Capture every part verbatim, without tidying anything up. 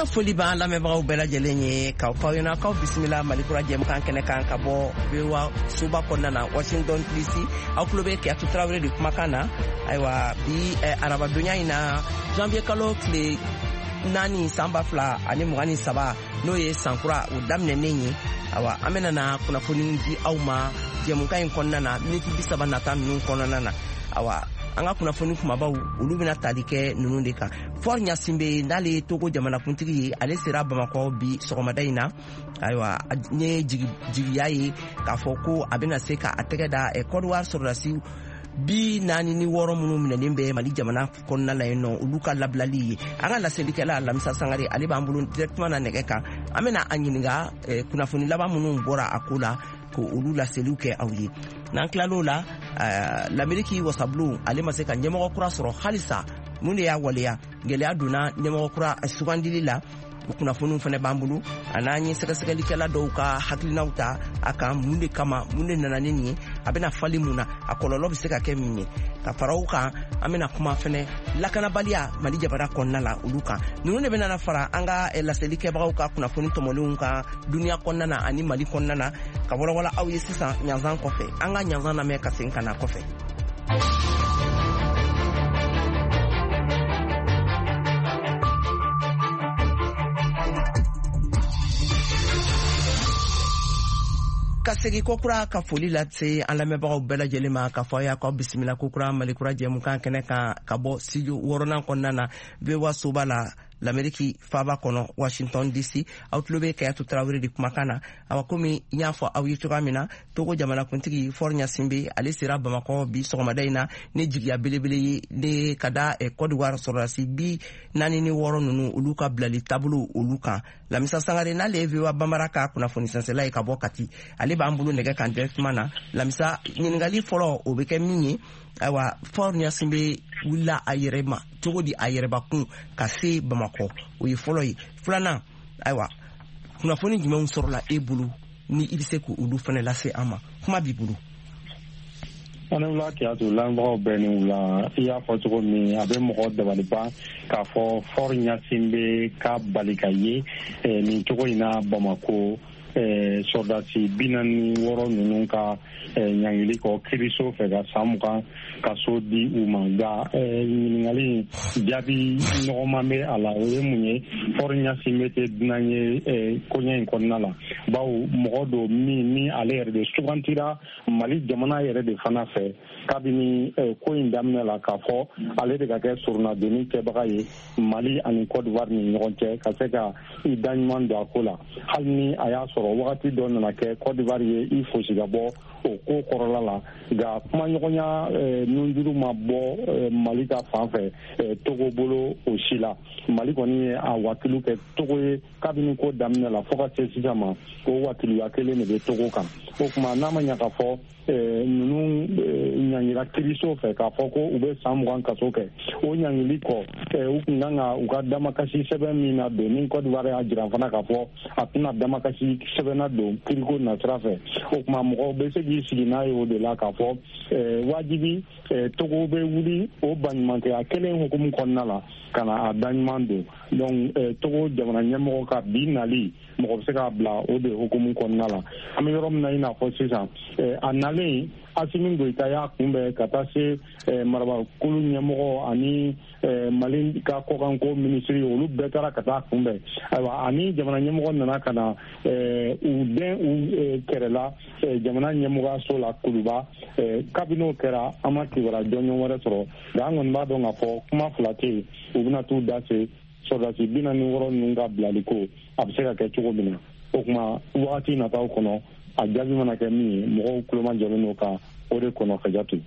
ka foli b'an lamɛnbagaw bɛɛ lajɛlen ye k'aw fɔ aw ɲɛna k'aw bisimila malikura jɛmukan kɛnɛ kan ka bɔ bewa suba kɔnɔna na Washington D C aw tulo bɛ Kiyatu Tarawele de kumakan na. Ayiwa bi arabadonya in na janvier kalo tile naani san ba fila ani mugan ni saba n'o ye sankura o daminɛnen ye. Awa an bɛna na kunnafoni di aw ma jɛmukan in kɔnɔna na miniti bi saba nata ninnu kɔnɔna na. Awa an ka kunnafoni kumabaw olu bɛna tali kɛ ninnu de kan. Fɔr Ɲasinbe n'ale ye Togo jamanakuntigi ye ale sera Bamakɔ bi sɔgɔmada in na. Ayiwa n ye jigiya ye k'a fɔ ko a bɛna se k'a tɛgɛ da Côte d'Ivoire sɔrɔdasi bi naani ni wɔɔrɔ minnu minɛnen bɛ Mali jamana kɔnɔna la yen nɔ olu ka labilali ye. An ka laselikɛla Lamisa Sangare ale b'an bolo directement na nɛgɛ kan. An bɛna a ɲininka kunnafoni laban minnu bɔra a ko la ko olu laseliw kɛ aw ye. N'an tilal'o la l'Amérique wasabulon ale ma se ka ɲɛmɔgɔ kura sɔrɔ halisa mun de y'a waleya gɛlɛya donna ɲɛmɔgɔ kura sugandili la. O kunnafoniw fana b'an bolo a n'an ye sɛgɛsɛgɛlikɛla dɔw ka hakilinaw ta a kan mun de kama mun de nana ni nin ye a bɛna fali mun na a kɔlɔlɔ bɛ se ka kɛ min ye ka fara o kan an bɛna kuma fana lakanabaliya Mali jamana kɔnɔna la olu kan. Ninnu de bɛna fara an ka laselikɛbagaw ka kunnafoni tɔmɔlenw kan duniya kɔnɔna na ani Mali kɔnɔna na ka walawala aw ye sisan ɲanzan kɔfɛ an ka ɲanzan lamɛn ka segin ka na kɔfɛ. Ka segi kokura ka foli lase an lamɛnbagaw bɛɛ lajɛlen ma ka fɔ y'a k'aw bisimila kokura malikura jɛmukan kɛnɛ kan ka bɔ studio wɔɔrɔnan kɔnɔna na bewa soba la l'Amérique faba kɔnɔ Washington D C aw tulo bɛ Kiyatu Tarawele de kumakan na. Awa komi n y'a fɔ aw ye cogoya min na Togo jamanakuntigi Fɔr Ɲasinbe ale sera Bamakɔ bi sɔgɔmada in na ne jigiya belebele ye ne ka da Côte d'Ivoire sɔrɔdasi bi naani ni wɔɔrɔ ninnu olu ka bilali taabolo olu kan. Lamisa Sangare n'ale ye Vewa Bambara ka kunnafoni sɛnsɛla ye ka bɔ Kati ale b'an bolo nɛgɛ kan directement na. Lamisa ɲininkali fɔlɔ o bɛ kɛ min ye ayiwa Fɔr Ɲasinbe wulila a yɛrɛ ma cogo di a yɛrɛbakun ka se Bamakɔ o ye fɔlɔ ye. Filanan ayiwa kunnafoni jumɛnw sɔrɔla e bolo ni i bɛ se k'olu fana lase an ma kuma b'i bolo. Ani wula Kiyatu lamɛnbagaw bɛɛ ni wula i y'a fɔ cogo min a bɛ mɔgɔ dabaliban k'a fɔ Fɔr Ɲasinbe ka bali ka ye nin cogo in na Bamakɔ sɔrɔdasi bi naani ni wɔɔrɔ ninnu ka ɲangili kɔ kiriso fɛ ka san mugan ka so di u ma nka ɲininkali jaabi nɔgɔman bɛ a la o ye mun ye Fɔr Ɲasinbe tɛ dunan ye koɲɛ in kɔnɔna la bawo mɔgɔ don min ni ale yɛrɛ de sugantira Mali jamana yɛrɛ de fana fɛ kabini ko in daminɛ la k'a fɔ ale de ka kɛ surunadonni kɛbaga ye Mali ani Côte d'Ivoire ni ɲɔgɔn cɛ ka se ka i da ɲuman don a ko la hali ni a y'a sɔrɔ wagati dɔ nana kɛ Côte d'Ivoire ye i fosi ka bɔ o ko kɔrɔla la nka kumaɲɔgɔnya nunjuru ma bɔ Mali ka fan fɛ Togo bolo o si la. Mali kɔni ye a wakilu kɛ Togo ye kabini ko daminɛ la fo ka se sisan ma o wakiluya kelen de bɛ Togo kan. O tuma n'a ma ɲa ka fɔ ninnu ɲangila kiriso fɛ k'a fɔ ko u bɛ san mugan kaso kɛ o ɲangili kɔ u kun kan ka u ka damakasi sɛbɛn min na don ni Côte d'Ivoire y'a jira fana k'a fɔ a tɛna damakasi sɛbɛnna don kiriko nasira fɛ. O tuma mɔgɔw bɛ se k'i sigi n'a ye o de la k'a fɔ wajibi Togo bɛ wuli o baɲumankɛya kelen hukumu kɔnɔna la ka na a da ɲuman don donc Togo jamana ɲɛmɔgɔ ka bi nali mɔgɔ bɛ se k'a bila o de hukumu kɔnɔna la. An bɛ yɔrɔ min na i n'a fɔ sisan a nalen Asimi Goyita y'a kunbɛn ka taa se marabakulu ɲɛmɔgɔ ani Mali ka kɔkanko minisiri olu bɛɛ taara ka taa kunbɛn ayiwa ani jamana ɲɛmɔgɔ nana ka na u den u kɛrɛla jamana ɲɛmɔgɔyaso la Kuluba kabini o kɛra an ma kibaruya jɔnjɔn wɛrɛ sɔrɔ nka an kɔni b'a dɔn k'a fɔ kuma fila tɛ yen u bɛna t'u da se sɔrɔdasi bi naani ni wɔɔrɔ ninnu ka bilali ko a bɛ se ka kɛ cogo min na o tuma wagati nataw kɔnɔ a jaabi mana kɛ min ye mɔgɔw tulo ma jɔlen n'o kan o de kɔnɔ Kajatu.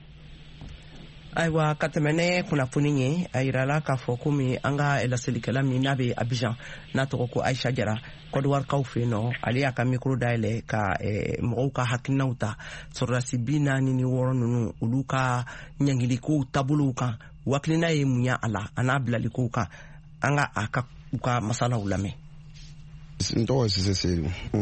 Ayiwa ka tɛmɛ ne kunnafoni ye a yirala k'a fɔ komi an ka laselikɛla min n'a bɛ Abidjan n'a tɔgɔ ko Aisha Jara Côte d'Ivoirekaw fɛ yen nɔ ale y'a ka micro dayɛlɛ ka mɔgɔw ka hakilinaw ta sɔrɔdasi bi naani ni wɔɔrɔ ninnu olu ka ɲangilikow taabolow kan u hakilina ye mun ye a la a n'a bilalikow kan an ka a ka u ka masalaw lamɛn. Nto c'est c'est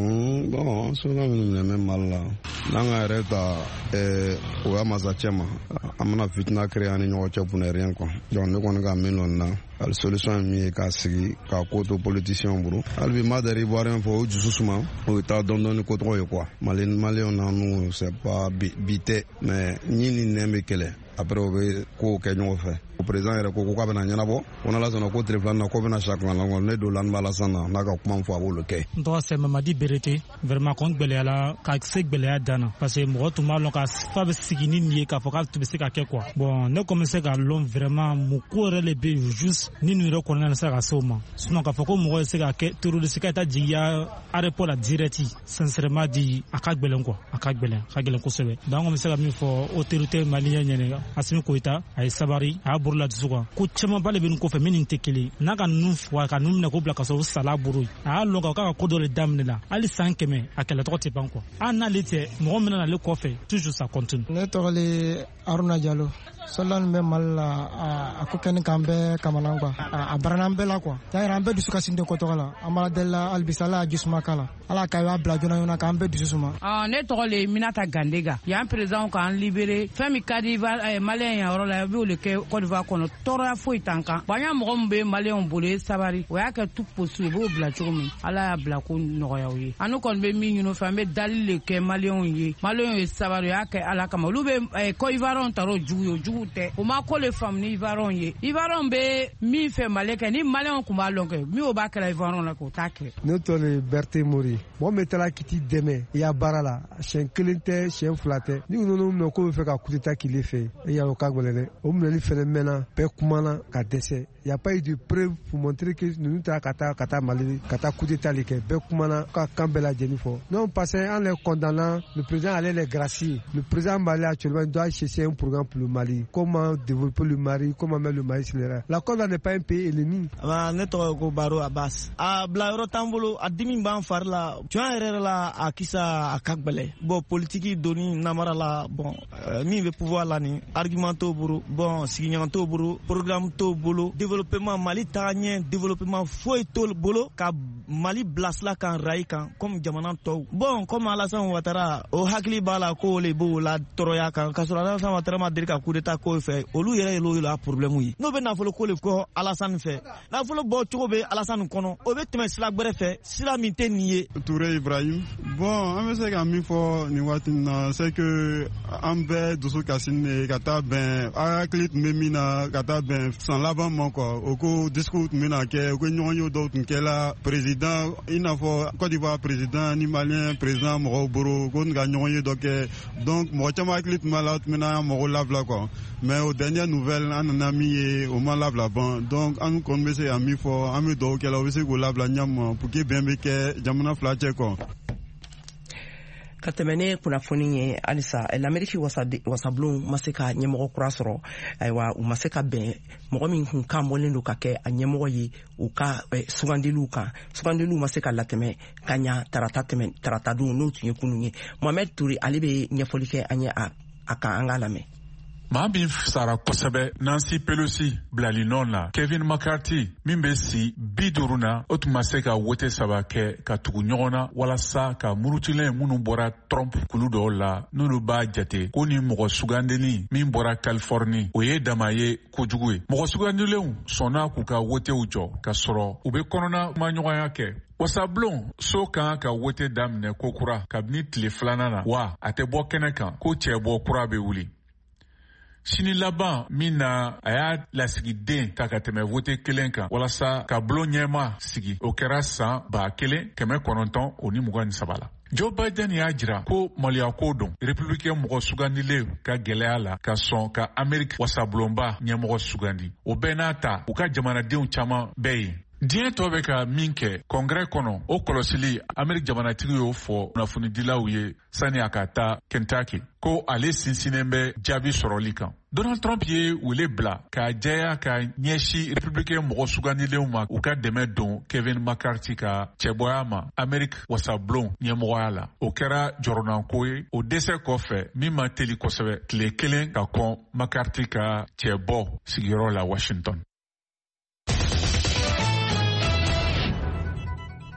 bon so na me me mala nanga reta eh o amaza chema amana fitna créer ani nyo cha pour rien quoi donc ne kon ga melon na al solution mi ka sigi ka koto politicien buru al bi madari boire fo jusuma o ta don don ko to quoi malen malen na nous c'est pas bité mais ni ni ne kele après o be ko ke nyo fe o président era ko ko ka bana nyana bo ona la zona ko téléphone na ko bana chaque la ne do lan mala sana na ka kuma fo abolo ke ndo se Mamadi Berete vraiment kon gbele ala ka se gbele adana parce que mo to malon ka fa be sigini ni ka fo ka to be se ka ke quoi bon ne commencer ka l'homme vraiment mo ko re le be juste ni nous reconnaît ça ka soma sinon ka fo ko mo se ka ke turu de se ka ta jiya aéroport la direct sincèrement di aka gbele quoi aka gbele ka gbele ko sebe donc mo se ka mi fo autorité malienne ne Assimi Goïta ay sabari a burla tsuwa ko chama bale bin ko fe minin tekele naga nuf wa ka numna ko blaka so sala buru a lo ka ka ko dole damne la ali sankeme akela trote banko ana lete mo mena na le ko fe toujours ça continue ne tole Aruna Diallo solan me malla a ko ken kambe kamalangwa a baranambe la quoi ya rambe du suka sinde ko to la amala della albisala jusma kala ala ka ya bla jona yona kambe du susuma ah ne tole Minata Gandega ya président kan libéré fami kadiva malien ya rola bi le ke Côte d'Ivoire kono tora foi tanka banya mo mbe malien bolé sabari o ya ka tout possible bo bla chomi ala ya bla ko no ya wi anu kon be mi nyuno fambe dalile ke malien yi malien yi sabari ya ke ala kama lube Côte d'Ivoire on taro juyo jute o ma ko le fam ni Ivoire yi Ivoire be mi fe maleka ni malien ko ma lonke mi o ba kala Ivoire la ko take no to le Berté Mori mo metala kiti deme ya barala chen klinte chen flate ni no no ko fe ka kutita kile fe ya o kagbele o mneli phénomène pe kumana ka dese il y a pas eu de preuve pour montrer que nous ta kata kata Mali kata coup d'état les pe kumana ka kambela jenifo non parce en les condamnant le président allait les gracier le président Mali actuellement doit chercher un programme pour le Mali comment développer le Mali comment mettre le Mali sur les rails la Côte d'Ivoire n'est pas un pays ennemi ba neto ko baro Abbas a blairo tambolo adimi ban farla tu erreur la akisa akagbele bon politique doni namara la bon mi veut pouvoir la ni argument to buru bon signan to buru programme to bolo développement Mali tanye développement foi to bolo ka Mali blasla kan rai kan comme jamana to bon comme Alassane Ouattara o hakli bala ko le bo la toroya kan kasura Alassane Ouattara ma dirika coup d'état ko fe olu yere lo la problème yi no be na folo ko le ko Alassane fe na folo bo to be Alassane kono o be teme sila gbere fe sila mi te nié Touré Ibrahim bon on sait que mi fo ni watina c'est que ambe doso kasine kata ben a clip memina kata ben sans laban mon quoi oko discours mena ke oko nyonyo do ke la président ina fo Côte d'Ivoire président ni malien président mo boro ko nga nyonyo do ke donc mo chama clip malat mena mo lave la quoi mais aux dernières nouvelles on a mis au man lave la ban donc on connaît ces amis fo ami do ke la wese go lave la nyam pour que bien be ke jamana flache quoi katemene kunnafoni ye alisa l'Amérique wasablon maseka nyemoko kura sɔrɔ aywa u maseka bɛn mɔgɔ min kun kan bɔlen do ka kɛ a ɲɛmɔgɔ ye u ka sugandiliw kan sugandiliw ma se ka latɛmɛ ka ɲa tarata tɛmɛ tarata don n'o tun ye kunun ye Mohamed Touré ale bɛ ɲɛfɔli kɛ an ye a kan an ka lamɛn maa min sara kosɛbɛ Nancy Pelosi bilali nɔ na Kevin McCarthy min bɛ si bi duuru na o tun ma se ka wote saba kɛ ka tugu ɲɔgɔn na walasa ka murutilen minnu bɔra Trump kulu dɔw la n'olu b'a jate ko ni mɔgɔ sugandeli min bɔra Californie o ye dama ye kojugu ye mɔgɔ sugandilenw sɔnna k'u ka wotew jɔ ka sɔrɔ u bɛ kɔnɔna kumaɲɔgɔnya kɛ wasablon so kan ka wote daminɛ ko kura kabini tile filanan na wa a tɛ bɔ kɛnɛ kan ko cɛ bɔ kura bɛ wuli sini laban min na a y'a lasigiden ta ka tɛmɛ vote kelen kan walasa ka bulon ɲɛma sigi o kɛra san ba kelen kɛmɛ kɔnɔntɔn o ni mugan ni saba la Joe Biden y'a jira ko maloya ko don républicain mɔgɔ sugandilen ka gɛlɛya la ka sɔn ka Amérique wasablonba ɲɛmɔgɔ sugandi o bɛɛ n'a ta u ka jamanadenw caman bɛɛ ye diɲɛ tɔ bɛ ka min kɛ kɔngrɛ kɔnɔ o kɔlɔsili Amérique jamanatigi y'o fɔ kunnafonidilaw ye sani a ka taa Kentucky ko ale sinsinnen bɛ jaabi sɔrɔli kan Donald Trump ye wele bila k'a jɛya ka ɲɛsi républicain mɔgɔ sugandilenw ma u ka dɛmɛ don Kevin McCarthy ka cɛbɔya ma Amérique wasablon ɲɛmɔgɔya la o kɛra jɔrɔnanko ye o dɛsɛ kɔfɛ min ma teli kosɛbɛ tile kelen ka kɔn McCarthy ka cɛbɔ sigiyɔrɔ la Washington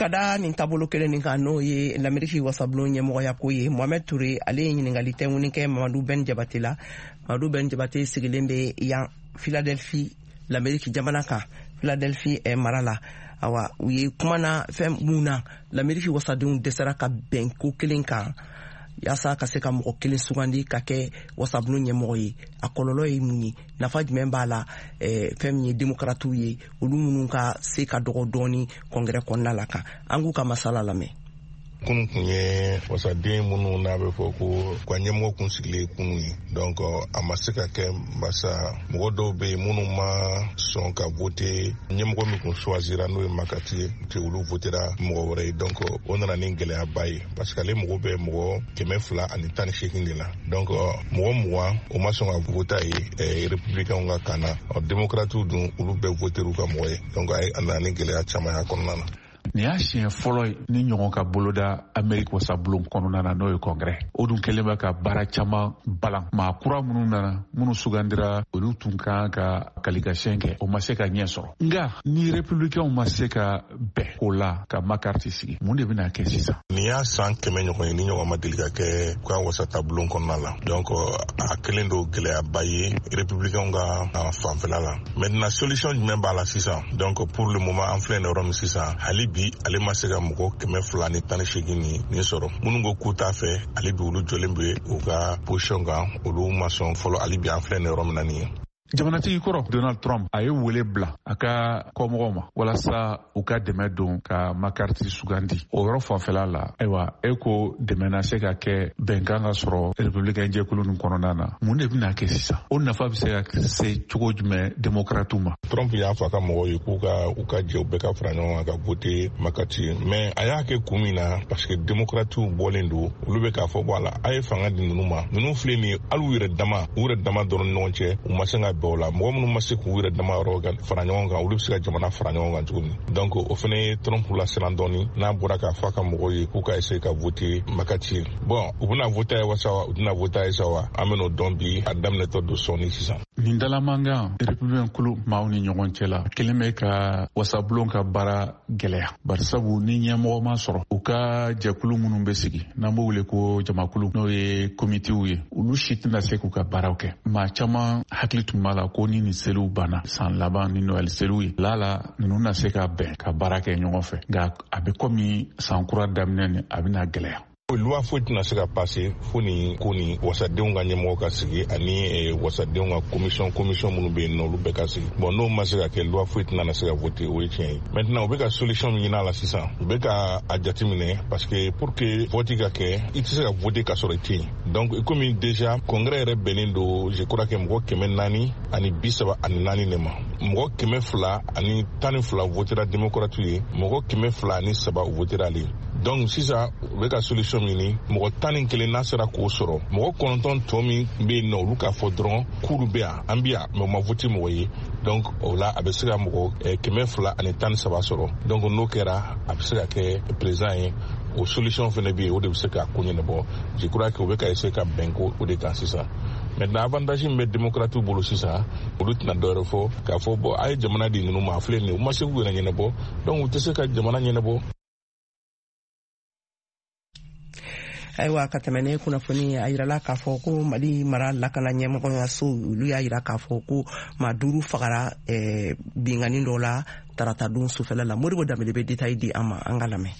kada nin tabolo kelen nin kan n'o ye l'Amérique wasabulon ɲɛmɔgɔya ko ye Mohamed Touré ale ye ɲininkali tɛŋuni kɛ Mamadou Ben Jabate la. Mamadou Ben Jabate sigilen bɛ yan Philadelphie l'Amérique jamana kan Philadelphie eh, mara la. Awa u ye kumana fɛn mun na l'Amérique wasadenw dɛsɛra ka bɛn ko kelen kan yaasa ka se ka mɔgɔ kelen sugandi ka kɛ wasabulon ɲɛmɔgɔ ye. A kɔlɔlɔ ye mun ye, nafa jumɛn b'a la, eh, fɛn min ye démocrates ye olu minnu ka se ka dɔgɔ dɔɔni congrès kɔnɔna la kan. An k'u ka masala lamɛn. Kunu kun ye wasaden minnu n'a bɛ fɔ ko ka ɲɛmɔgɔ kun sigilen kunu ye donc a ma se ka kɛ basa mɔgɔ dɔw bɛ yen minnu ma sɔn ka vote ɲɛmɔgɔ min kun choisira n'o ye Makati ye te olu votera mɔgɔ wɛrɛ ye donc o nana ni gɛlɛyaba ye parce que ale mɔgɔ bɛ mɔgɔ kɛmɛ fila ani tan ni seegin de la donc mɔgɔ mugan o ma sɔn ka vota ye républicains ka kan na démocrates dun olu bɛɛ voter'u ka mɔgɔ ye donc a nana ni gɛlɛya caman y'a kɔnɔna na. Ni y'a siɲɛ fɔlɔ ye ni ɲɔgɔn ka boloda Amérique wasabulon kɔnɔna na n'o ye congrès. O dun kɛlen bɛ ka baara caman balan. Maa kura minnu nana minnu sugandira olu tun kan ka qualification kɛ o ma se ka ɲɛ sɔrɔ. Nka ni républicains ma se ka bɛn o la ka McCarthy sigi mun de bɛna kɛ sisan. Ni y'a san kɛmɛ ɲɔgɔn ye ni ɲɔgɔn ma deli ka kɛ ka wasatabulon kɔnɔna la donc a kelen don gɛlɛyaba ye républicains ka fanfɛla la. Maintenant solution jumɛn b'a la sisan donc pour le moment an filɛ nin yɔrɔ min sisan hali bi ale ma se ka mɔgɔ kɛmɛ fila ni tan ni seegin ni sɔrɔ minnu ko k'u t'a fɛ ale bi olu jɔlen bɛ u ka position kan olu ma sɔn fɔlɔ ale bi an filɛ nin yɔrɔ min na nin ye. Jamanatigi kɔrɔ Donald Trump a ye wele bila a ka kɔmɔgɔw ma walasa u ka dɛmɛ don ka McCarthy sugandi. O yɔrɔ fanfɛla la ayiwa e ko dɛmɛ na se ka kɛ bɛnkan ka sɔrɔ républicain jɛkulu nin kɔnɔna na mun de bɛna kɛ sisan o nafa bɛ se ka se cogo jumɛn démocrates ma. Trump y'a fɔ a ka mɔgɔw ye k'u ka u ka jɛ u bɛɛ ka fara ɲɔgɔn kan ka voter McCarthy mais a y'a kɛ kun min na parce que démocrates bɔlen don olu bɛ k'a fɔ bɔ a la a ye fanga di ninnu ma ninnu filɛ nin ye hali u yɛrɛ dama u yɛrɛ dama dɔrɔn ni ɲɔgɔn cɛ u ma se ka bɛn o la mɔgɔ minnu ma se k'u yɛrɛ dama yɔrɔ fara ɲɔgɔn kan olu bɛ se ka jamana fara ɲɔgɔn kan cogo min donc o fana ye Trump la siran dɔɔni n'a bɔra k'a fɔ a ka mɔgɔw ye k'u ka essayer ka voter McCarthy bon u bɛna voter ye wa sawa u tɛna voter ye sawa an bɛ n'o dɔn bi a daminɛtɔ don sɔɔni sisan. Nin dalamankan républicain kulu maaw ni ɲɔgɔn cɛ la kelen bɛ ka wasabulon ka baara gɛlɛya bari sabu ni ɲɛmɔgɔ ma sɔrɔ u ka jɛkulu minnu bɛ sigi n'an b'o wele ko jamakulu n'o ye komitew ye olu si tɛna se k'u ka baaraw kɛ maa caman hakili tun b'a la ko ni nin seliw banna san laban ni Noël seliw ye la la ninnu na se ka bɛn ka baara kɛ ɲɔgɔn fɛ nka a bɛ komi san kura daminɛ ni a bɛna gɛlɛya. Loi foyi tɛna se ka passe fo ni ko ni wasadenw ka ɲɛmɔgɔ ka sigi ani wasadenw ka commission commission minnu bɛ yen nɔ olu bɛɛ ka sigi bon n'o ma se ka kɛ loi foyi tɛna se ka voter o ye tiɲɛ ye maintenant u bɛ ka solution min ɲini a la sisan u bɛ ka a jateminɛ parce que pour que vote ka kɛ i tɛ se ka voter ka sɔrɔ i tɛ yen donc komi déjà congrès yɛrɛ bɛnnen don je crois que mɔgɔ kɛmɛ naani ani bi saba ani naani de ma mɔgɔ kɛmɛ fila ani tan ni fila votera démocrate ye mɔgɔ kɛmɛ fila ani saba u votera ale donc sisan u bɛ ka solution ɲini mɔgɔ tan ni kelen n'a sera k'o sɔrɔ mɔgɔ kɔnɔntɔn tɔ min bɛ yen nɔ olu k'a fɔ dɔrɔn k'olu bɛ yan an bɛ yan mɛ u ma vote mɔgɔ ye donc o la a bɛ se ka mɔgɔ kɛmɛ fila ani tan ni saba sɔrɔ donc n'o kɛra a bɛ se ka kɛ président ye o solution fana bɛ yen o de bɛ se ka ko ɲɛnabɔ je crois que u bɛ ka essayer ka bɛn ko o de kan sisan maintenant avantage min bɛ démocrates bolo sisan olu tɛna dɔwɛrɛ fɔ k'a fɔ bɔn a ye jamana di ninnu ma a filɛ nin ye u ma se k'u yɛrɛ ɲɛnabɔ donc u tɛ se ka jamana ɲɛnabɔ. Ayiwa ka tɛmɛ ne kunnafoni a yirala k'a fɔ ko Mali mara lakana ɲɛmɔgɔyaso olu y'a yira k'a fɔ ko maa duuru fagara binkanni dɔ la tarata don sufɛla la Modibo Dembele bɛ détail di an ma an ka lamɛn.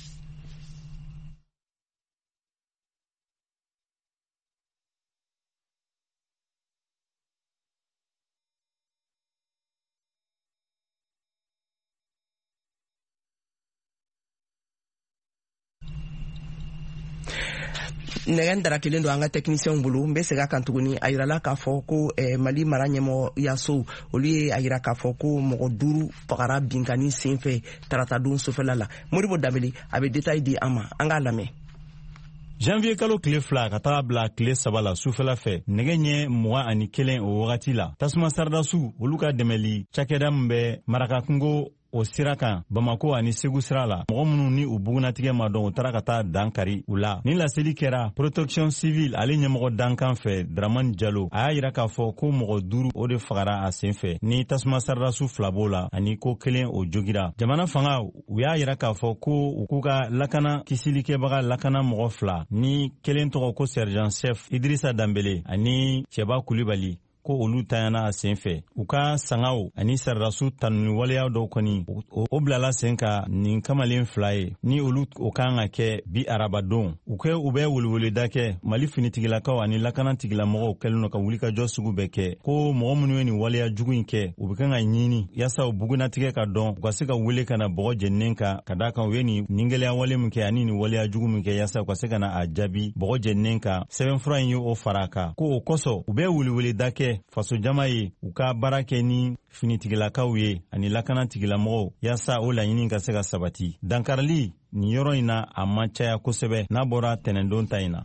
Nɛgɛn dara kelen don an ka technicien bolo n bɛ segin a kan tuguni a yirala k'a fɔ ko Mali mara ɲɛmɔgɔyaso olu ye a yira k'a fɔ ko mɔgɔ duuru fagara binkanni senfɛ tarata don sofɛla la Modibo Dembele a bɛ détail di an ma an k'a lamɛn. janvier kalo tile fila ka taga bila tile saba la sufɛla fɛ nɛgɛ ɲɛ mugan ani kelen o wagati la tasuma saradasiw olu ka dɛmɛli cakɛda min bɛ marakakungo o sira kan Bamako ani Segu sira la mɔgɔ minnu ni u bugunatigɛ ma dɔn u taara ka taa dankari u la. Ni laseli kɛra Protection Civile ale ɲɛmɔgɔ dankan fɛ Dramani Jalo a y'a yira k'a fɔ ko mɔgɔ duuru o de fagara a sen fɛ ni tasuma sararasu fila b'o la ani ko kelen o jogira. Jamana fanga u y'a yira k'a fɔ ko u k'u ka lakana kisilikɛbaga lakana mɔgɔ fila ni kelen tɔgɔ ko sergent chef Idrissa Dambele ani Cɛba Kulibali ko olu tayana a sen fɛ. U ka sangaw ani sararasu tanuni waleya dɔw kɔni o bilala sen ka nin kamalen fila ye ni olu o kan ka kɛ bi arabadon. U kɛ u bɛ weleweleda kɛ Mali finitigilakaw ani lakana tigilamɔgɔw kɛlen ka wuli ka jɔ sugu bɛɛ kɛ ko mɔgɔ minnu ye nin waleya jugu in kɛ u bɛ kan ka ɲini yaasa u bugunatigɛ ka dɔn u ka se ka wele ka na bɔgɔ jeninen kan ka da kan u ye nin ningɛlɛya wale min kɛ ani nin waleya jugu min kɛ yaasa u ka se ka na a jaabi bɔgɔ jeninen kan. Sɛbɛnfura in ye o fara kan ko o kosɔn u bɛ weleweleda kɛ faso jama ye u ka baara kɛ ni finitigilakaw ye ani lakana tigilamɔgɔw yaasa o laɲini ka se ka sabati. Dankarili nin yɔrɔ in na a man caya kosɛbɛ n'a bɔra tɛnɛndon ta in na.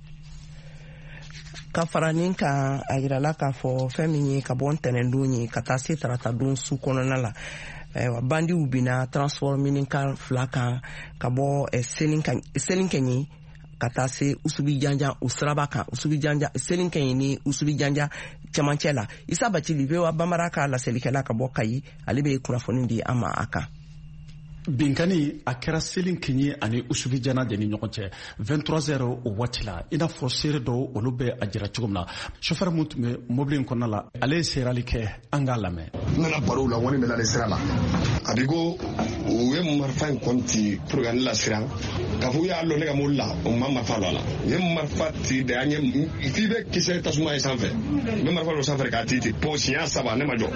Ka fara nin kan a yirala k'a fɔ fɛn min ye ka bɔ ntɛnɛndon ye ka taa se taratadon su kɔnɔna la. Bandiw bina transport minikan fila kan ka bɔ Selinkɛɲi ka taa se Usubi Janja o siraba kan. Usubi Janja Selinkɛɲi ni Usubi Janja cɛmancɛ la. Isa Bacili V O A Bamara ka laselikɛla ka bɔ Kayi ale bɛ kunnafoni di an ma a kan. Binkani a kɛra Selinkɛɲi ani Usubi Janja de ni ɲɔgɔn cɛ vingt-trois heures o waati la i n'a fɔ seere dɔw olu bɛ a jira cogo min na. Chauffeur mun tun bɛ mobili in kɔnɔna la ale ye seerali kɛ an k'a lamɛn. N nana barow la wani bɛ lale sira la a bɛ ko u ye marifa in kɔnti pour que ne lasiran k'a fɔ u y'a lɔ ne ka mobili la u ma marifa lɔ a la u ye marifa ci de an ye f'i bɛ kisɛ tasuma ye sanfɛ n bɛ marifa lɔ sanfɛ k'a ci ten po siɲɛ saba ne ma jɔ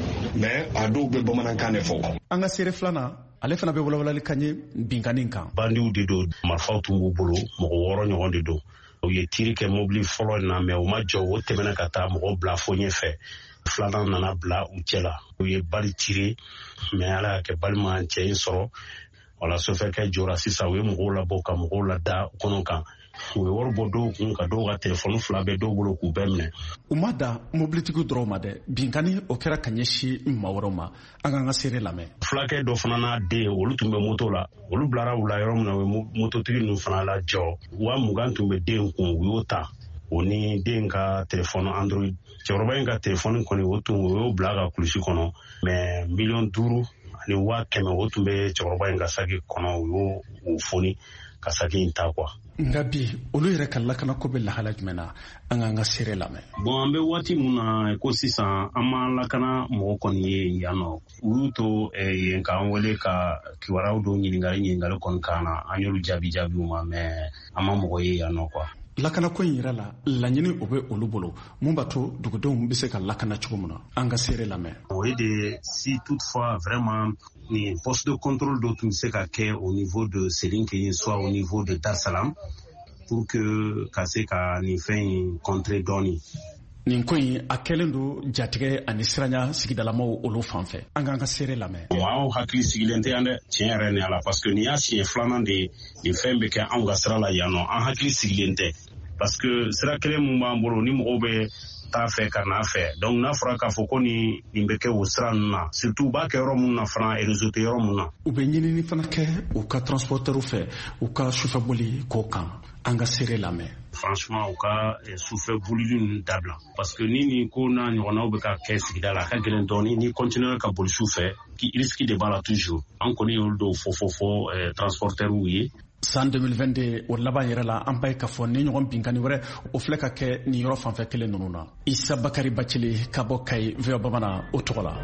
mais a dɔw bɛ bamanankan de fɔ. An ka seere filanan ale fana bɛ walawalali kan ye binkani kan. Bandiw de don marifaw tun b'u bolo mɔgɔ wɔɔrɔ ɲɔgɔn de don u ye tiri kɛ mobili fɔlɔ in na mais u ma jɔ o tɛmɛna ka taa mɔgɔ bila fo ɲɛfɛ. Filanan nana bila u cɛ la u ye bali tiri mais ala y'a kɛ bali ma cɛ in sɔrɔ wala sofɛrikɛ jɔra sisan u ye mɔgɔw labɔ ka mɔgɔw lada kɔnɔ kan u ye wari bɔ dɔw kun ka dɔw ka telefɔni fila bɛ dɔw bolo k'u bɛɛ minɛ. U ma da mobilitigiw dɔrɔn ma dɛ binkani o kɛra ka ɲɛsin maa wɛrɛw ma an k'an ka seere lamɛn. Fulakɛ dɔ fana n'a den olu tun bɛ moto la olu bilara u la yɔrɔ min na u ye mototigi ninnu fana la jɔ wa mugan tun bɛ den kun u y'o ta o ni den ka telefɔni android cɛkɔrɔba in ka telefɔni kɔni o tun o y'o bila a ka kulusi kɔnɔ mais miliyɔn duuru ani waa kɛmɛ o tun bɛ cɛkɔrɔba in ka saki kɔnɔ u y'o o foni ka saki in ta kuwa. Nka bi olu yɛrɛ ka lakana ko bɛ lahala jumɛn na an k'an ka seere lamɛn. Bon an bɛ waati mun na ko sisan an ma lakana mɔgɔ kɔni ye yan nɔ u y'u to yen k'an wele ka kibaruyaw dɔw ɲininkali ɲininkali kɔni k'an na an y'olu jaabi jaabiw ma mais an ma mɔgɔ ye yan nɔ kuwa. Lakana ko in yɛrɛ la laɲini o bɛ olu bolo mun b'a to dugudenw bɛ se ka lakana cogo min na an ka seere lamɛn. O ye de si toutefois vraiment ni poste de contrôle dɔ tun bɛ se ka kɛ au niveau de Selinkɛɲi soit au niveau de Dar Salam pour que ka se ka nin fɛn in contrer dɔɔni. Nin ko in a kɛlen don jatigɛ ani siranya sigidalamaw olu fan fɛ an k'an ka seere lamɛn. Anw hakili sigilen tɛ yan dɛ tiɲɛ yɛrɛ ni ala parce que nin y'a siɲɛ filanan de ye nin fɛn bɛ kɛ anw ka sira la yan nɔ an hakili sigilen tɛ parce que sira kelen mun b'an bolo ni mɔgɔw bɛ taa fɛ ka n'a fɛ donc n'a fɔra k'a fɔ ko nin nin bɛ kɛ o sira ninnu na surtout u b'a kɛ yɔrɔ mun na fana réseau tɛ yɔrɔ mun na. U bɛ ɲinini fana kɛ u ka transporteurs fɛ u ka sufɛ boli k'o kan an ka seere lamɛn. Franchement u ka sufɛ bolili ninnu dabila parce que ni nin ko n'a ɲɔgɔnnaw bɛ ka kɛ sigida la a ka gɛlɛn dɔɔni ni continuer ka boli sufɛ risque de b'a la toujours an kɔni y'olu dɔw fɔ fɔ fɔ transporteurs ye. San deux mille vingt-deux o laban yɛrɛ la an b'a ye k'a fɔ ni ɲɔgɔn binkani wɛrɛ o filɛ ka kɛ nin yɔrɔ fanfɛ kelen ninnu na. Isa Bakari Bacili ka bɔ Kayi V O A Bamanan o tɔgɔ la.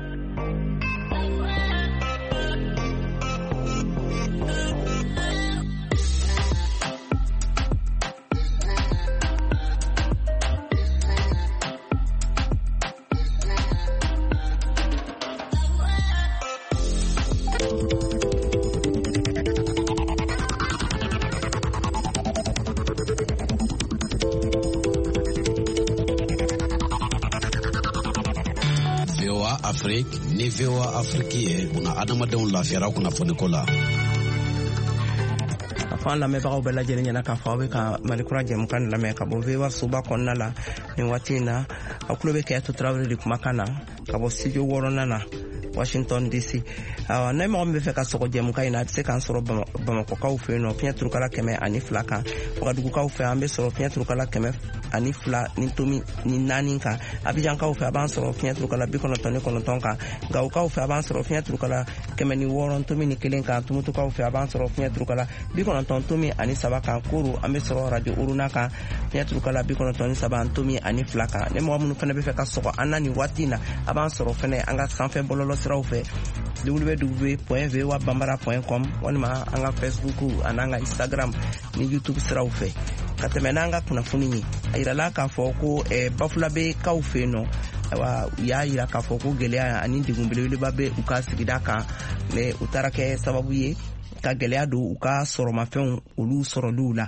Afrique ni V O A Afrique ye una adamadenw lafiyara kunnafoni ko la. Afan lamɛnbagaw bɛɛ lajɛlen ɲɛna k'a fɔ aw bɛ ka Malikura jɛmukan lamɛn ka bɔ V O A soba kɔnɔna la nin waati in na aw tulo bɛ Kɛyatu Tarawele de kumakan na ka bɔ studio wɔɔrɔnan na Washington D C. Awa na mo be fe ka sogo jemu kay na se kan soro Bamako kaw fe no finya turukala keme ani flaka Wagadugu kaw fe ambe soro finya turukala keme ani fla ni tomi ni nani ka Abidjan kaw fe aban soro finya turukala bi kono toni kono tonka Gaw kaw fe aban soro finya turukala keme ni woron tomi ni kelen ka tumutu kaw fe aban soro finya turukala bi kono ton tomi ani saba kan kuru ambe soro radio uruna ka finya turukala bi kono toni saba tomi ani flaka ne mo munu fene be fe ka sogo anani watina aban soro fene anga sanfe bololo siraw fe w w w point v o a bambara point com walima anga Facebook ananga Instagram ni YouTube siraw fe katemenanga kuna funini ayirala ka foko e bafula be kaw fe no wa ya yira ka foko gelea ani digumbele babe uka sigida ka le utarake sababu ye ka gelea do uka soro mafɛnw olu soro lula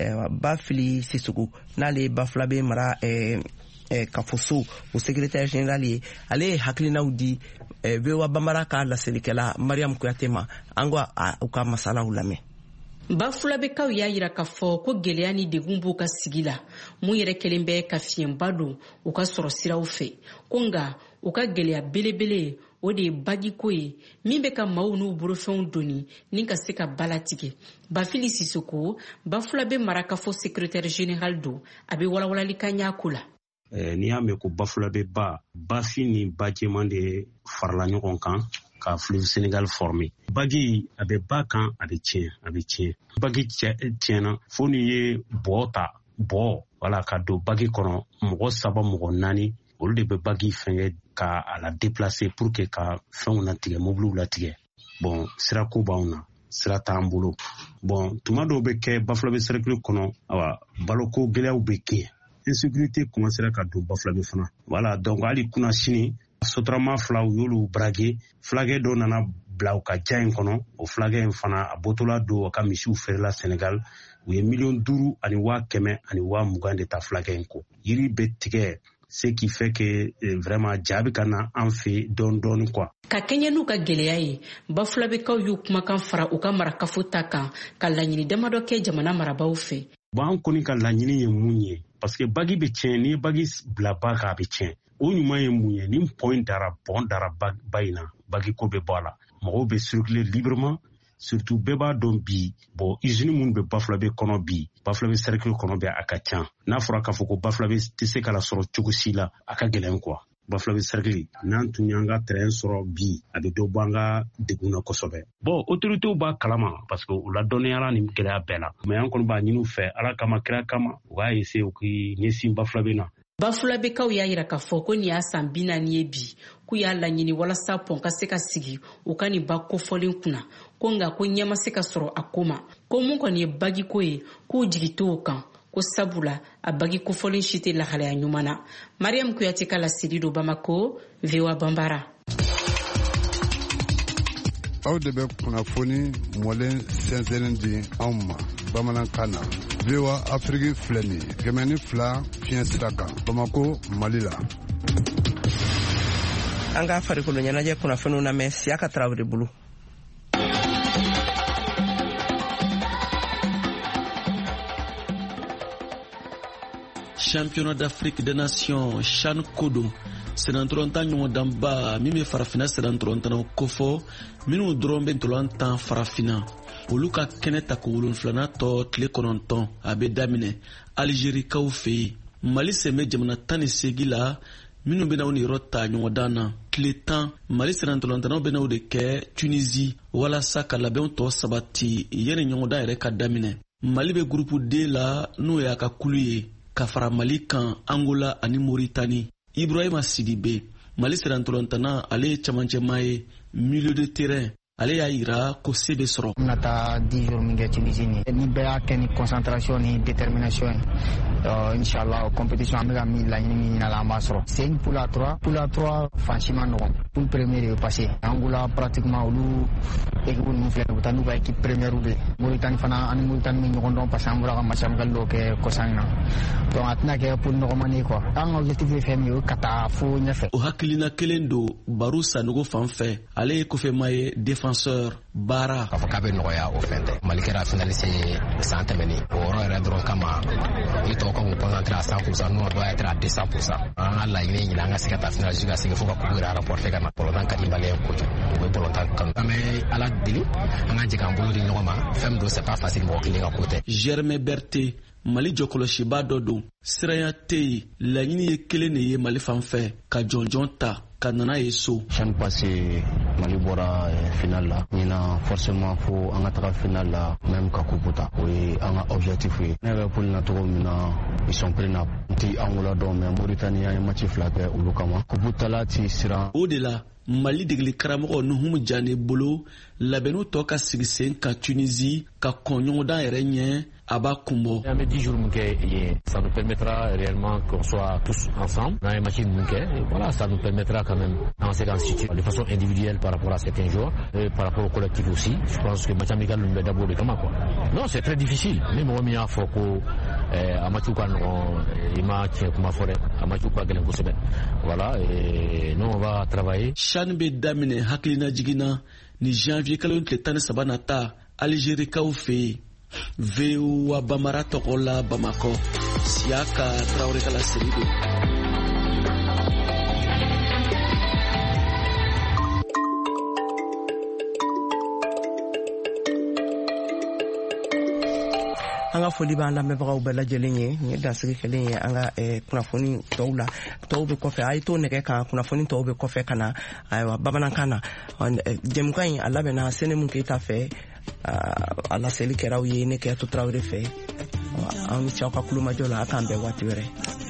ba fili sisugu nale bafula be mara e eh, Kafoso au secrétaire général ye ale haklina udi eh, vewa bambara ka la selikela Mariam Kuyatema angwa uka masala ulame Bafula be kaw ya yira ka fɔ ko gɛlɛya ni degun b'u ka sigi la mun yɛrɛ kelen bɛ ka fiɲɛba don u ka sɔrɔ siraw fɛ ko nga u ka gɛlɛya belebele o de ye bagiko ye min bɛ ka maaw n'u bolofɛnw doni ni ka se ka bala tigɛ Bafili Sisoko Bafula be mara ka fɔ secrétaire général do a be walawalali ka ɲa ko la eh, n'i y'a mɛn ko Bafula be ba Bafi ni Bajɛman de farala ɲɔgɔn kan ka Fleuve Sénégal formé. Bagi a bɛ ba kan a bɛ tiɲɛ a bɛ tiɲɛ bagi tiɲɛna fo ni ye bɔ ta bɔ wala ka don bagi kɔnɔ mɔgɔ saba mɔgɔ naani olu de bɛ bagi fɛngɛ ka a la déplacer pour que ka fɛnw latigɛ mobiliw latigɛ bon sirako b'anw na sira t'an bolo bon tuma dɔw bɛ kɛ Bafulabe cercle kɔnɔ awa baloko gɛlɛyaw bɛ kɛ insécurité commencera ka don Bafulabe fana voilà donc hali kuna sini sotrama fila u y'olu brage flagɛ dɔ nana bila u ka ja in kɔnɔ o flagɛ in fana a bɔtɔla don o ka misiw feerela Sénégal u ye miliyɔn duuru ani waa kɛmɛ ani waa mugan de ta flagɛ in kɔ yiri bɛ tigɛ ce qui fait que vraiment jaabi ka na an fɛ dɔɔni dɔɔni quoi ka kɛɲɛ n'u ka gɛlɛya ye Bafulabekaw y'u kumakan fara u ka marakafo ta kan ka laɲini damadɔ kɛ jamana marabaw fɛ bon an kɔni ka laɲini ye mun ye parce que bagi bɛ tiɲɛ n'i ye bagi bila ba kan a bɛ tiɲɛ o ɲuman ye mun ye ni point dara bɔn dara ba in na bagi ko bɛ bɔ a la mɔgɔw bɛ circuler librement surtout bɛɛ b'a dɔn bi bon usine minnu bɛ Bafulabe kɔnɔ bi Bafulabe cercle kɔnɔ bɛ a ka ca n'a fɔra k'a fɔ ko Bafulabe tɛ se ka la sɔrɔ cogo si la a ka gɛlɛn quoi Bafulabe cercle n'an tun y'an ka terrain sɔrɔ bi a bɛ dɔ bɔ an ka degun na kosɛbɛ bon autorités b'a kalama parce que u ladɔnniyara nin gɛlɛya bɛɛ la mais an kɔni b'a ɲini u fɛ ala kama kira kama u b'a essayer u k'i ɲɛsin Bafulabe na Bafulabekaw y'a yira k'a fɔ ko nin y'a san bi naani ye bi k'u y'a laɲini walasa pɔn ka se ka sigi u ka nin ba kofɔlen kunna ko nka ko ɲɛ ma se ka sɔrɔ a ko ma ko mun kɔni ye bagiko ye k'u jigi t'o kan ko sabula a bagi kofɔlen si tɛ lahalaya ɲuman na Mariam Kuyate ka laseli do Bamako V O A Bambara aw de bɛ kunnafoni mɔlen sɛnsɛnnen di anw ma bamanankan na V O A Afrique filɛ nin ye kɛmɛ ni fila fiɲɛ sira kan Bamako Mali la an ka farikolo ɲɛnajɛ kunnafoniw lamɛn Siaka Tarawele bolo Championnat d'Afrique des Nations CHAN Kodo senantorontan ɲɔgɔn danba min bɛ farafina senantorɔntanaw kofɔ minnu dɔrɔn bɛ ntolantan farafina olu ka kɛnɛ ta ko wolonfilana tɔ tile kɔnɔntɔn a bɛ daminɛ Algérikaw fɛ yen Mali sen bɛ jamana tan ni seegin la minnu bɛ n'aw ni yɔrɔ ta ɲɔgɔn dan na tile tan Mali senantorɔntanaw bɛ n'aw de kɛ Tunisie walasa ka labɛnw tɔ sabati yanni ɲɔgɔn dan yɛrɛ ka daminɛ Mali bɛ groupe D la n'o y'a ka kulu ye ka fara Mali kan Angola ani Mauritanie Ibrahima Sidibe Mali senantorɔntana ale ye camancɛmaa ye milieu de terrain ale y'a yira ko se bɛ sɔrɔ. N bɛna taa dix jours min kɛ Tunisie ni ni bɛɛ y'a kɛ ni concentration ni détermination ye inshallah o compétition an bɛ ka min laɲini min ɲini a la an b'a sɔrɔ. C'est une poule à trois poule à trois fan si ma nɔgɔn poule premier de bɛ passer Angola pratiquement olu équipe nu filɛ u taa n'u ka équipe première bɛ Mauritanie fana ani Mauritanie bɛ ɲɔgɔn dɔn parce que an bɔra ka match amical dɔ kɛ kɔsan in na donc a tɛna kɛ pour nɔgɔmani ye quoi an ka objectif ye fɛn min ye o ye ka taa fo ɲɛfɛ. O hakilina kelen don Baro Sanogo fan fɛ ale ye kofɛma ye défenseur baara k'a fɔ k'a bɛ nɔgɔya o fɛn tɛ Mali kɛra finaliste san tɛmɛnen o yɔrɔ yɛrɛ dɔrɔn kama i tɔgɔ kan k'u concentré à cent pour cent nous on doit être à deux cents pour cent an ka laɲini ɲini an ka se ka taa finale ka segin fo ka coupe yɛrɛ rapporter ka na bɔlɔntan ka di maliyɛn kojugu o ye bɔlɔntan kanu an bɛ ala deli an ka jigin an bolo di ɲɔgɔn ma fɛn min don c'est pas facile mɔgɔ kelen ka ko tɛ. Germain Berté Mali jɔkɔlɔsiba dɔ don siranya tɛ yen laɲini ye kelen de ye Mali fan fɛ ka jɔnjɔn ta ka nana ye so. Chaque passé Mali bɔra finale la ɲina forcément fo an ka taga finale la même ka coupe ta o ye an ka objectif ye ne bɛ poli na cogo min na ils sont pris na ti Angola dɔn mais Mauritanie an ye match fila kɛ olu kama coupe tala ti siran. O de la Mali degeli karamɔgɔ Nuhumu Jane bolo labɛnniw tɔ ka sigi sen ka Tunisie ka kɔn ɲɔgɔndan yɛrɛ ɲɛ a b'a kunbɔ. An bɛ dix jours min kɛ yen ça nous permettra réellement qu'on soit tous ensemble n'an ye match min kɛ voilà ça nous permettra quand même an se k'an situer de façon individuelle par rapport à certains joueurs et par rapport au collectif aussi je pense que match amical ninnu bɛ dabɔ o de kama quoi. Non c'est très difficile ni mɔgɔ min y'a fɔ ko a matchw ka nɔgɔn i ma tiɲɛ kuma fɔ dɛ a matchw ka gɛlɛn kosɛbɛ voilà et nous on va travailler. CHAN bɛ daminɛ hakilina jiginna ni janvier kalo tile tan ni saba nata Algérikaw fɛ yen. V O A Bamara tɔgɔ la Bamakɔ Siaka Traoré ka laseli don. an ka foli b'an lamɛnbagaw bɛɛ lajɛlen ye nin ye dansigi kelen ye an ka kunnafoni tɔw la tɔw bɛ kɔfɛ a ye to nɛgɛ kan kunnafoni tɔw bɛ kɔfɛ ka na ayiwa bamanankan na jɛmukan in a labɛnna Senem Keyita fɛ a laseli kɛra aw ye ne Keyatu Traoré fɛ an ni cɛw ka kulumajɔ la a k'an bɛn waati wɛrɛ.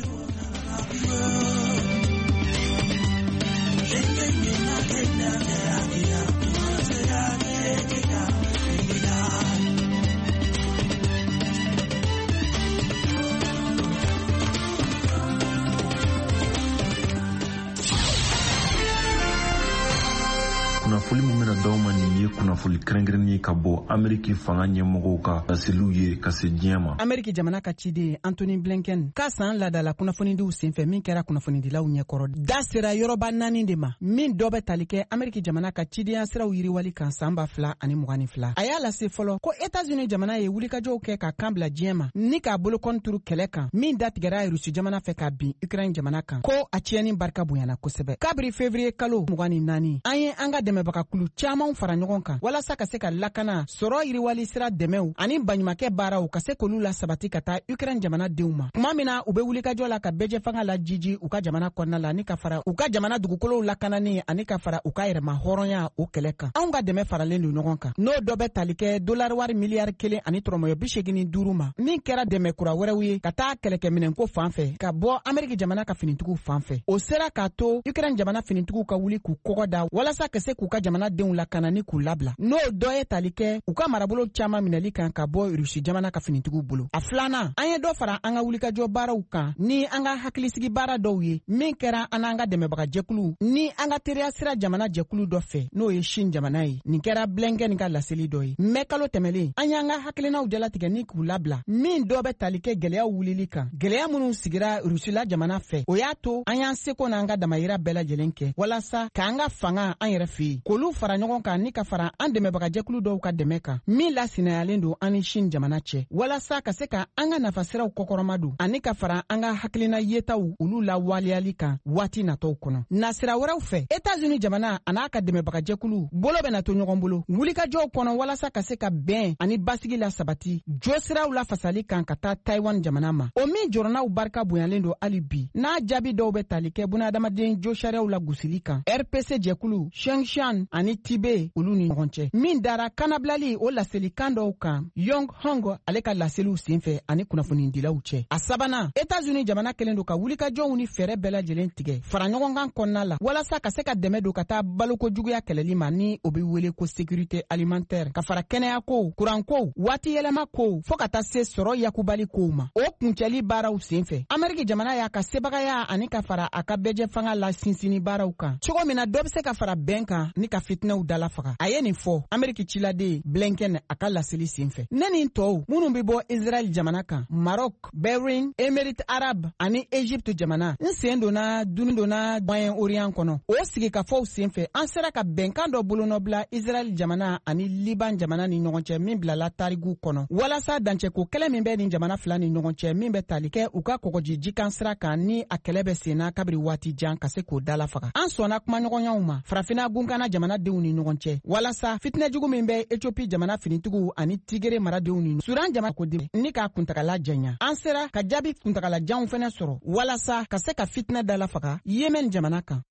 kunnafoni min bɛna d'aw ma nin ye kunnafoni kɛrɛnkɛrɛnnen ye ka bɔ Ameriki fanga ɲɛmɔgɔw ka laseliw ye ka se diɲɛ ma. Ameriki jamana ka ciden Anthony Blinken k'a san ladala kunnafonidiw senfɛ min kɛra kunnafonidilaw ɲɛkɔrɔ da sera yɔrɔba naani de ma min dɔ bɛ tali kɛ Ameriki jamana ka cidenya siraw yiriwali kan san ba fila ani mugan ni fila. A y'a lase fɔlɔ ko États-Unis jamana ye wulikajɔw kɛ ka kan bila diɲɛ ma ni k'a bolokɔni turu kɛlɛ kan min datigɛra Rusi jamana fɛ ka bin Ukraine jamana kan ko a tiɲɛni barika bonyana kosɛbɛ. Kabiri février kalo mugan ni naani an ye an ka dɛmɛbagakulu caman fara ɲɔgɔn kan walasa ka se ka lakana sɔrɔ yiriwali sira dɛmɛw ani baɲumankɛ baaraw ka se k'olu la sabati ka taa Ukraine jamana denw ma. Tuma min na u bɛ wulikajɔ la ka bɛjɛ fanga la jiji u ka jamana kɔnɔna la ni ka fara u ka jamana dugukolow lakanani ani ka fara u ka yɛrɛma hɔrɔnya o kɛlɛ kan. Anw ka dɛmɛ faralen don ɲɔgɔn kan n'o dɔ bɛ tali kɛ dolari wari miliyari kelen ani tɔrɔmɔyɔ bi seegin ni duuru ma min kɛra dɛmɛ kura wɛrɛw ye ka taa kɛlɛkɛminɛnko fan fɛ ka bɔ Ameriki jamana ka finitigiw fan fɛ. O sera k'a to Ukraine jamana finitigiw ka wuli k'u kɔgɔ da walasa ka se k'u ka jamana denw lakana ni k'u labila. N'o dɔ ye tali kɛ u ka marabolo caman minɛli kan ka bɔ Rusi jamana ka finitigiw bolo. A filanan an ye dɔ fara an ka wulikajɔ baaraw kan ni an ka hakilisigi baara dɔw ye min kɛra an n'an ka dɛmɛbaga jɛkulu ni an ka teriya sira jamana jɛkulu dɔ fɛ n'o ye Chine jamana ye. Nin kɛra Blinken ka laseli dɔ ye. Mɛ kalo tɛmɛlen an y'an ka hakilinaw jalatigɛ ni k'u labila min dɔ bɛ tali kɛ gɛlɛyaw wulili kan. Gɛlɛya minnu sigira Rusila jamana fɛ o y'a to an y'an seko n'an ka damayira bɛɛ lajɛlen kɛ walasa k'an ka fanga an yɛrɛ fɛ yen k'olu fara ɲɔgɔn kan ni ka fara an dɛmɛbaga jɛkulu dɔw ka dɛmɛ kan min lasinayalen don an ni Chine jamana cɛ walasa ka se ka an ka nafasiraw kɔkɔrɔma don ani ka fara an ka hakilina yetaw olu la waleyali kan waati natɔw kɔnɔ. Nasira wɛrɛw fɛ États-Unis jamana a n'a ka dɛmɛbaga jɛkulu bolo bɛna to ɲɔgɔn bolo wulikajɔw kɔnɔ walasa ka se ka bɛn ani basigi la sabati jo siraw la fasali kan ka taa Taiwan jamana ma. O min jɔrɔnaw barika bonyalen don hali bi n'a jaabi dɔw bɛ tali kɛ bunadamaden jo sariyaw la gosili kan. R P C jɛkulu Shengshan ani Tibet olu ni ɲɔgɔn cɛ min dara kanabilali o laselikan dɔw kan Yong Hong ale ka laseliw senfɛ ani kunnafonidilaw cɛ. A sabanan États-Unis jamana kelen don ka wulikajɔw ni fɛɛrɛ bɛɛ lajɛlen tigɛ fara ɲɔgɔn kan kɔnɔna la walasa ka se ka dɛmɛ don ka taa balokojuguya kɛlɛli ma ni o bɛ wele ko sécurité alimentaire ka fara kɛnɛya ko kuran ko waati yɛlɛma ko fo ka taa se sɔrɔ yakubali kow ma. O kuncɛli baaraw senfɛ Ameriki jamana y'a ka sebagaya ani ka fara a ka bɛjɛ fanga la sinsini baaraw kan cogo min na dɔ bɛ se ka fara bɛn kan ni ka fitinɛw dala faga a ye nin fɔ Ameriki ciladen Blinken a ka laseli senfɛ. Ne ni tɔw minnu bɛ bɔ Israel jamana kan, Maroc, Bahrain, Émirats Arabes ani Egypte jamana n sen donna duni donna Moyen Orient kɔnɔ. O sigikafɔw senfɛ an sera ka bɛnkan dɔ bolonɔbila Israel jamana ani Liban jamana ni ɲɔgɔn cɛ min bilala tarigu kɔnɔ walasa dancɛko kɛlɛ min bɛ nin jamana fila ni ɲɔgɔn cɛ min bɛ tali kɛ u ka kɔgɔji jikan sira kan ni a kɛlɛ bɛ senna kabiri waati jan ka se k'o dala faga. An sɔnna kumaɲɔgɔnyaw ma farafina gunkana jamanadenw ni ɲɔgɔn cɛ walasa fitinɛjugu min bɛ Ethiopie jamana finitigiw ani Tigere maradenw ni Sudan jamana ko dimi ni ka kuntagala janya. An sera ka jaabi kuntagala janw fɛnɛ sɔrɔ walasa ka se ka fitinɛ dala faga Yemen jamana kan.